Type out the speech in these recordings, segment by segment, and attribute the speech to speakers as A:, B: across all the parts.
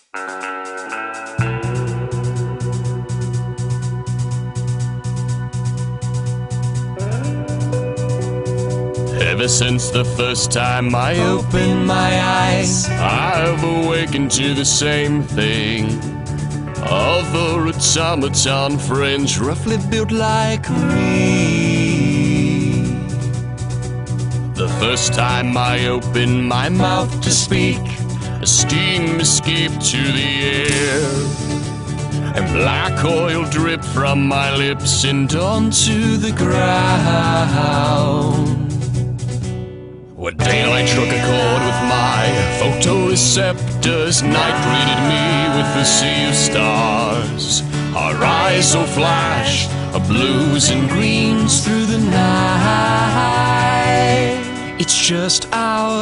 A: Ever since the first time I opened my eyes, I've awakened to the same thing. Of a automaton friends roughly built like me. The first time I opened my mouth to speak, a steam escaped to the air, and black oil dripped from my lips and onto the ground. One day I struck a chord with my photoreceptors. Night greeted me with a sea of stars. Our eyes will flash blues and greens through the night. It's just our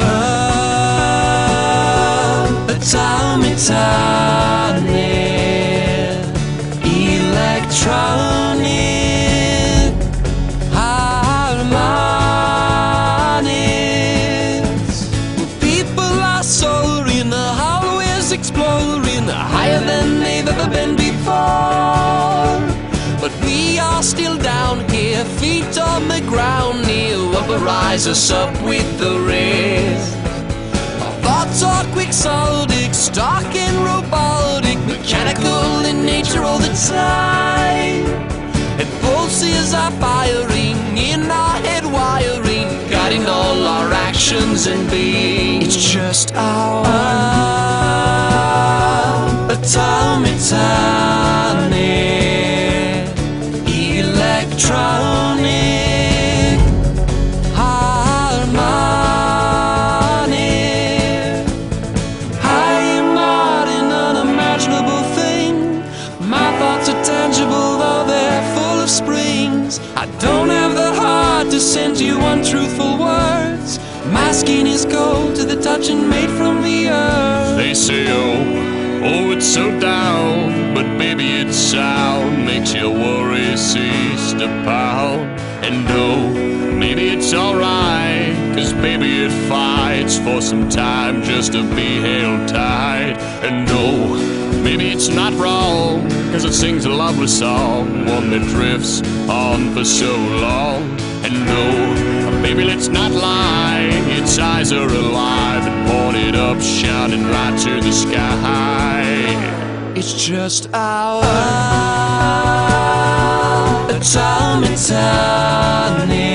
A: automaton, electronic harmonics. People are soaring, the hallways exploring, higher than they've ever been before. But we are still down here, feet on the ground, near what will rise us up with the rest. Our thoughts are quixotic, stark and robotic, mechanical in nature all the time. And pulses are firing in our head wiring, guiding all our actions and being. It's just our automaton, electronic harmonic. I am not an unimaginable thing. My thoughts are tangible, though they're full of springs. I don't have the heart to send you untruthful words. My skin is cold to the touch and made from the earth. They say, oh, it's so down, but baby, its sound makes your worries cease to pound. And maybe it's alright, 'cause baby, it fights for some time just to be held tight. And maybe it's not wrong, 'cause it sings a lovely song, one that drifts on for so long. And baby, let's not lie, its eyes are alive and pointed up, shining right to the sky. It's just our automaton.